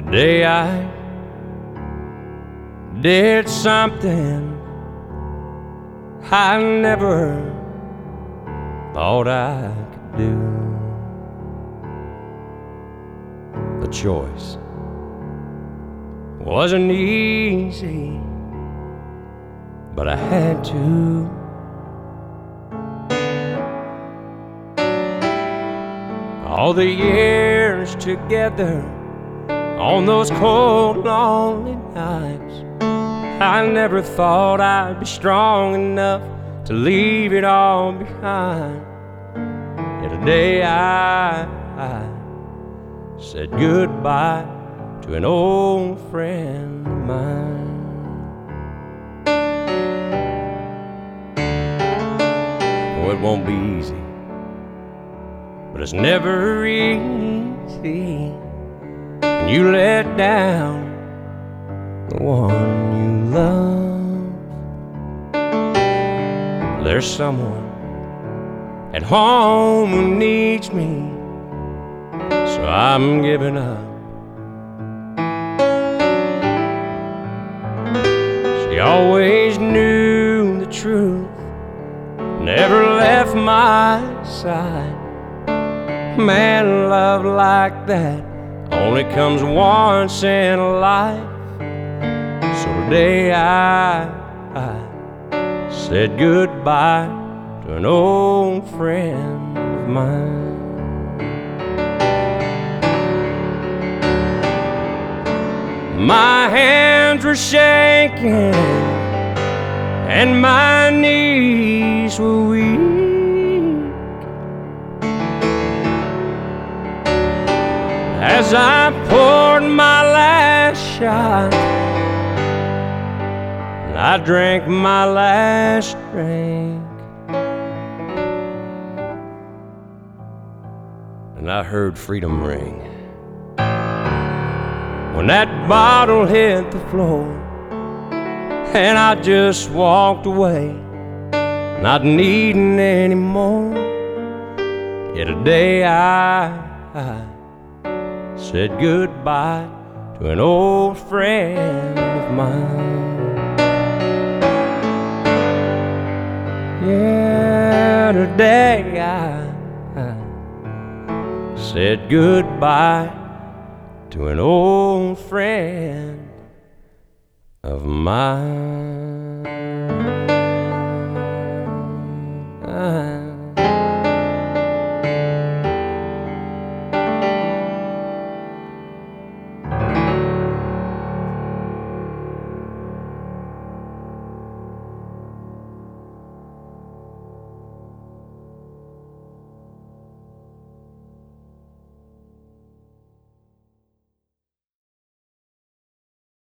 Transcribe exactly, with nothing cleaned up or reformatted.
Today I did something I never thought I could do. The choice wasn't easy, but I had to. All the years together on those cold, lonely nights, I never thought I'd be strong enough to leave it all behind. Yet today I, I said goodbye to an old friend of mine. Oh, it won't be easy, but it's never easy when you let down the one you love. There's someone at home who needs me, so I'm giving up. She always knew the truth, never left my side. Man, love like that only comes once in a life. So today I, I said goodbye to an old friend of mine. My hands were shaking and my knees were weak as I poured my last shot and I drank my last drink, and I heard freedom ring when that bottle hit the floor, and I just walked away, not needing any more. Yet today I, I said goodbye to an old friend of mine. Yeah, today I, I said goodbye to an old friend of mine.